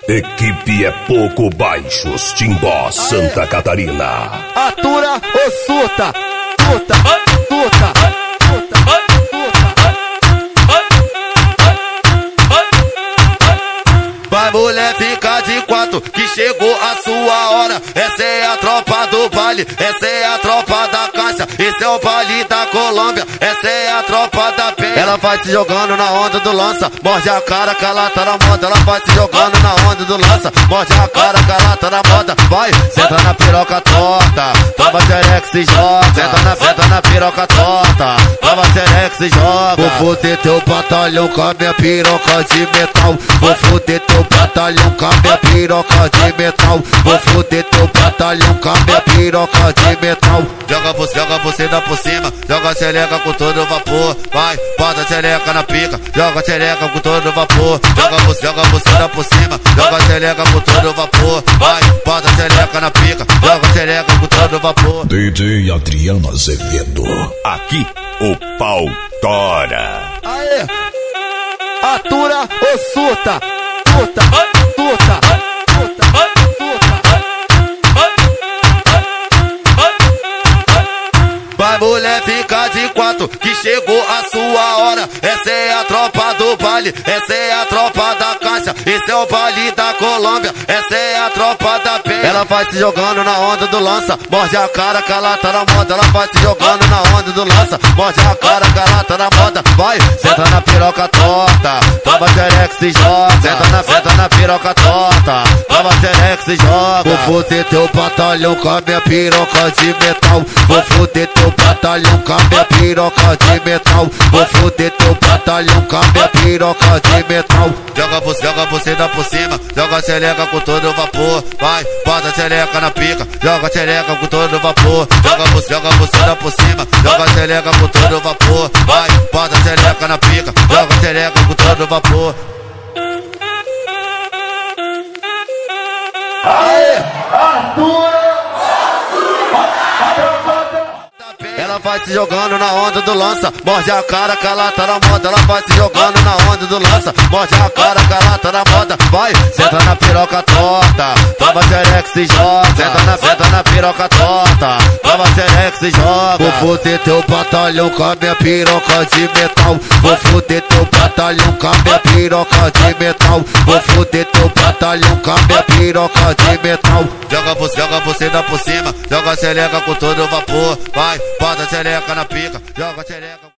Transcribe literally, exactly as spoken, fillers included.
Equipe é pouco baixos, Timbó, Santa Catarina. Atura ou surta, surta, surta, surta, surta. Vai mulher, fica de quatro, que chegou a sua hora. Essa é a tropa do baile, essa é a tropa da caixa, esse é o baile da Colômbia, essa é a tropa da penha. Ela vai se jogando na onda do lança, morde a cara que ela tá na moda. Ela vai se jogando na onda do lança, morde a cara que ela tá na moda. Vai, senta na piroca torta, toma xereca se joga. Senta na, senta na piroca torta, toma xereca se joga. Vou foder teu batalhão com a minha piroca de metal. Vou foder teu batalhão com a minha piroca de metal. Vou foder teu batalhão com a minha piroca de metal. Joga você, joga você dá por cima, joga a xereca com todo vapor. Vai, bota a xereca na pica, joga a xereca com todo vapor. Joga você, joga você dá por cima, joga a xereca com todo vapor. Vai, bota a xereca na pica, joga a xereca com todo vapor. D J Adriano Azevedo, aqui o pau tora. Aê, atura ou surta, surta, surta, surta, surta. Vai mulher, fica de quatro, que chegou a sua hora. Essa é a tropa do baile, essa é a tropa da caixa, esse é o baile da Colômbia, essa é a tropa da penha. Ela vai se jogando na onda do lança, morde a cara que ela tá na moda. Ela vai se jogando na onda do lança, morde a cara que ela tá na moda. Vai, senta na piroca torta, toma xereca se joga. Senta na, senta na piroca torta, toma xereca se joga. Vou foder teu batalhão com a minha piroca de metal. Vou foder teu batalhão com a minha piroca de metal. Vou foder teu batalhão com a minha piroca de metal. Joga você, joga você dá por cima, joga a xereca com todo vapor. Vai, bota a xereca na pica, joga a xereca com todo vapor. Joga você, joga você dá por cima, joga a xereca com todo vapor. Vai, bota a xereca na pica, joga a xereca com todo vapor. Aê, Arthur! Ela vai se jogando na onda do lança, morde a cara que ela tá na moda. Ela vai se jogando na onda do lança, morde a cara que ela tá na moda. Vai, senta na piroca torta, toma xereca se joga. Senta na, senta na piroca torta, toma xereca se joga. Vou foder teu batalhão com a minha piroca de metal. Vou foder teu batalhão com a minha piroca de metal. Vou foder teu batalhão com a minha piroca de metal. Joga você, joga você dá por cima, joga a xereca com todo vapor. Vai, bota a xereca na pica, joga a xereca.